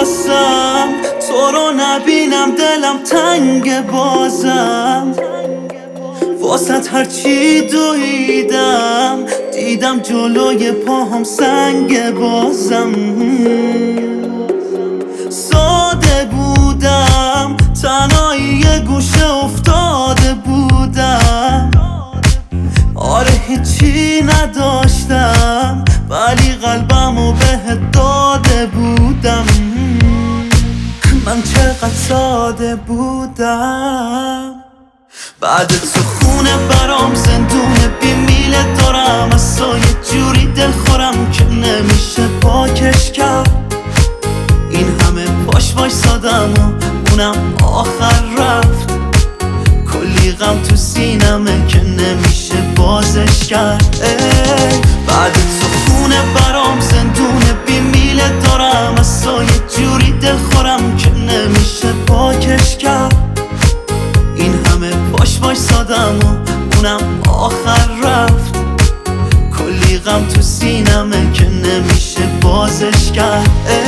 خواستم تو رو نبینم دلم تنگ بازم واسط هرچی دویدم دیدم جلوی پاهم سنگ بازم ساده بودم تنهایی یه گوشه افتاده بودم آره هیچی نداشتم ولی قلبمو بهت داده بودم من چقدر ساده بودم بعد تو خونه برام زندونه بیمیله دارم اصلا یه جوری دل خورم که نمیشه پاکش کرد این همه پاش وایسادم و اونم آخر رفت کلی غم تو سینمه که نمیشه بازش کرد بعد تو خونه برام زندونه بیمیله دارم اصلا یه جوری دل خورم که نمیشه پاکش کرد این همه پاش وایسادم و اونم آخر رفت کلی غم تو سینمه که نمیشه بازش کرد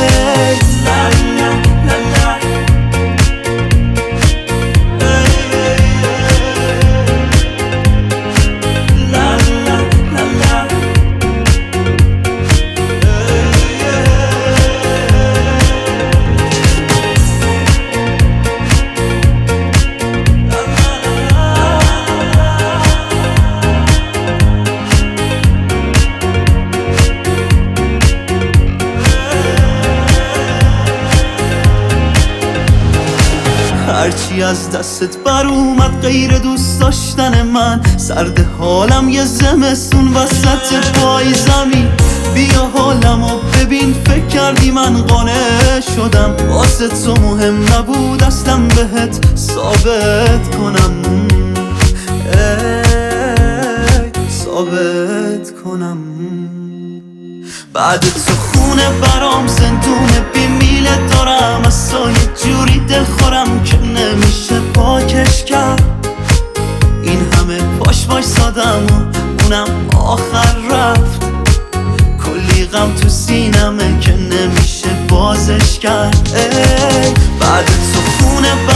هرچی از دستت بر اومد غیر دوست داشتن من سرد حالم یه زمستون وسط پای زمین بیا حالمو ببین فکر کردی من قانع شدم واسه تو مهم نبود اصلا بهت ثابت کنم ثابت کنم بعد تو خونه برام زندونه بیمیله دارم اصلا یه جوری دل خورم که نمیشه پاکش کرد این همه پاش وایسادم و اونم آخر رفت کلی غم تو سینمه که نمیشه بازش کرد بعد تو خونه